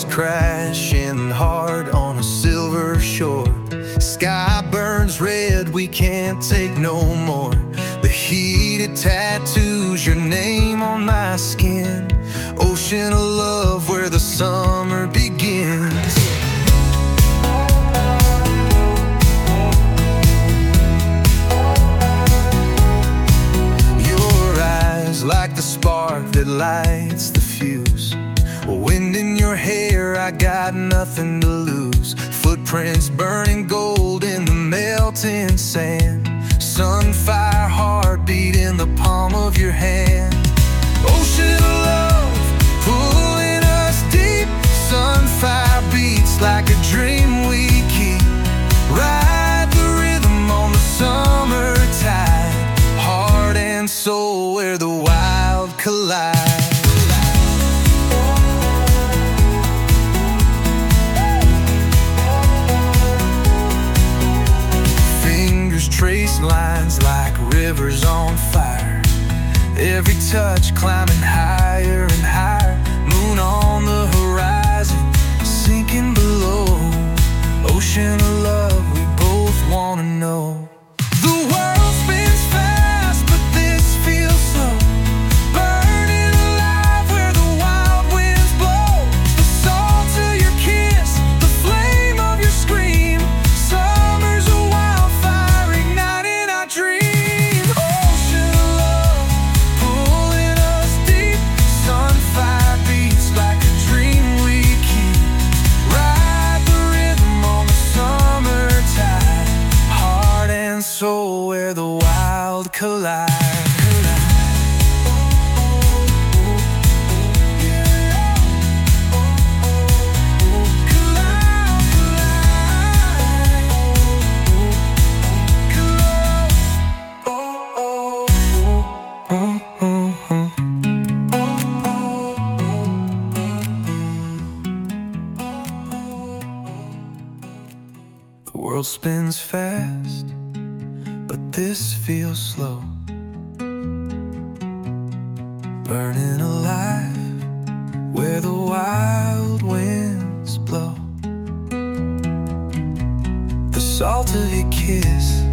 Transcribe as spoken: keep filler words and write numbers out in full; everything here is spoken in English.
crashing hard on a silver shore. Sky burns red, we can't take no more. The heated tattoos, your name on my skin. Ocean of love where the summer begins. Your eyes like the spark that lights the fuse. Wind in your hair, I got nothing to lose. Footprints burning gold in the melting sand. Sunfire heartbeat in the palm of your hand. Ocean of love pulling us deep. Sunfire beats like a dream we keep. Ride the rhythm on the summer tide. Heart and soul where the wild collide. Trace lines like rivers on fire. Every touch climbing higher and higher. Moon on the horizon, sinking below. Ocean of love, we both wanna know. The world spins fast, but this feels slow. Burning alive where the wild winds blow. The salt of your kiss, the flame of your scream. Summer's a wildfire igniting our dream. Ocean of love pulling us deep. Sunfire beats like a dream we keep. Ride the rhythm on the summer tide. Heart and soul where the wild collide. The world spins fast, but this feels slow. Burning alive where the wild winds blow. The salt of your kiss,